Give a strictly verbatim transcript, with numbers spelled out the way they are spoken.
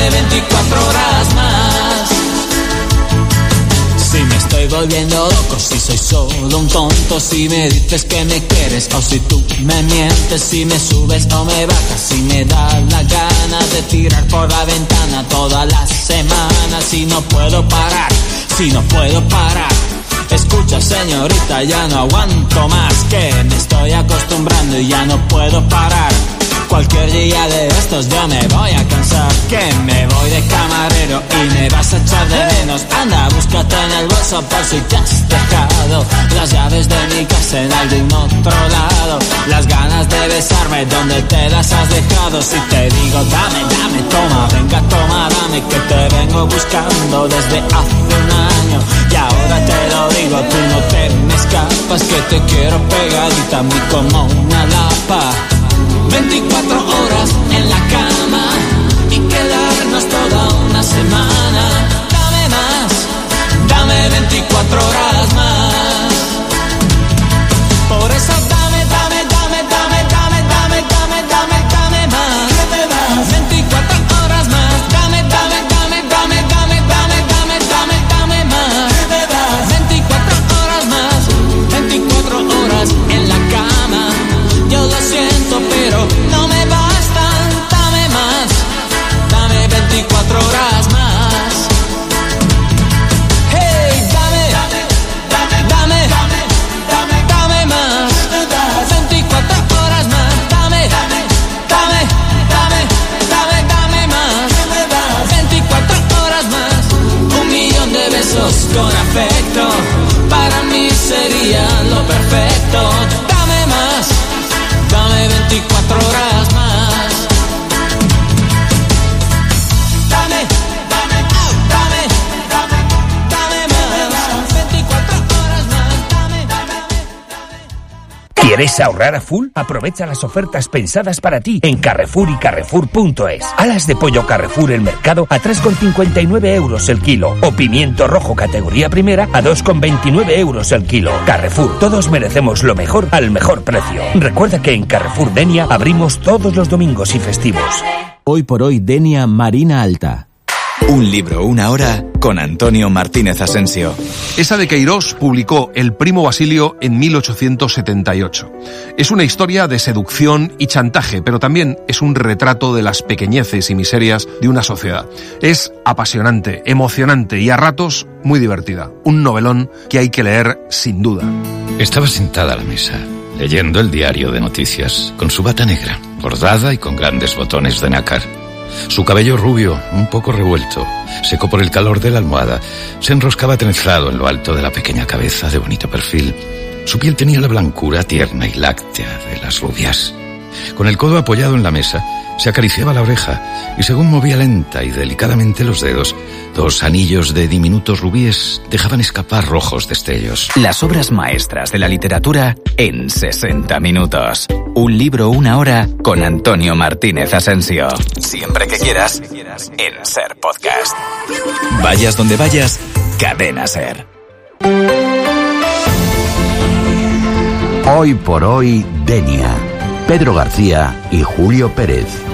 dame veinticuatro horas más. Si me estoy volviendo loco, si soy solo un tonto, si me dices que me quieres o si tú me mientes, si me subes o me bajas, si me da la gana de tirar por la ventana todas las semanas, si no puedo parar, si no puedo parar. Escucha, señorita, ya no aguanto más, que me estoy acostumbrando y ya no puedo parar. Cualquier día de estos yo me voy a cansar, que me voy de camarero y me vas a echar de menos. Anda, búscate en el bolso por si te has dejado las llaves de mi casa en algún otro lado, las ganas de besarme donde te las has dejado. Si te digo dame, dame, toma, venga, toma, dame, que te vengo buscando desde hace un año y ahora te lo digo, tú no te me escapas, que te quiero pegadita a mí como una lapa. veinticuatro horas en la cama y quedarnos toda una semana. Dame más, dame veinticuatro horas más. Por eso dame, dame, dame, dame, dame, dame, dame, dame, dame más. veinticuatro horas más. Dame, dame, dame, dame, dame, dame, dame, dame, dame más. veinticuatro horas más. veinticuatro horas en la cama. Yo lo siento, pero no me bastan. Dame más, dame veinticuatro horas más. Hey, dame, dame, dame, dame, dame, dame más. veinticuatro horas más. Dame, dame, dame, dame, dame, dame más. veinticuatro horas más. Un millón de besos con afecto para mí sería lo perfecto. Dame más, dame veinticuatro horas más. Dame, dame, dame, dame, dame más. veinticuatro horas más. Dame, dame, dame. ¿Quieres ahorrar a full? Aprovecha las ofertas pensadas para ti en Carrefour y Carrefour punto es. Alas de pollo Carrefour el mercado a tres con cincuenta y nueve euros el kilo. O pimiento rojo categoría primera a dos con veintinueve euros el kilo. Carrefour, todos merecemos lo mejor al mejor precio. Recuerda que en Carrefour Denia abrimos todos los domingos y festivos. Hoy por hoy Denia Marina Alta. Un libro, una hora, con Antonio Martínez Asensio. Esa de Queirós publicó El primo Basilio en mil ochocientos setenta y ocho. Es una historia de seducción y chantaje, pero también es un retrato de las pequeñeces y miserias de una sociedad. Es apasionante, emocionante y a ratos muy divertida. Un novelón que hay que leer sin duda. Estaba sentada a la mesa, leyendo el diario de noticias, con su bata negra, bordada y con grandes botones de nácar. Su cabello rubio, un poco revuelto, seco por el calor de la almohada, se enroscaba trenzado en lo alto de la pequeña cabeza de bonito perfil. Su piel tenía la blancura tierna y láctea de las rubias. Con el codo apoyado en la mesa, se acariciaba la oreja y según movía lenta y delicadamente los dedos, dos anillos de diminutos rubíes dejaban escapar rojos destellos. Las obras maestras de la literatura en sesenta minutos. Un libro, una hora, con Antonio Martínez Asensio. Siempre que quieras, en Ser Podcast. Vayas donde vayas, Cadena Ser. Hoy por hoy Denia. Pedro García y Julio Pérez.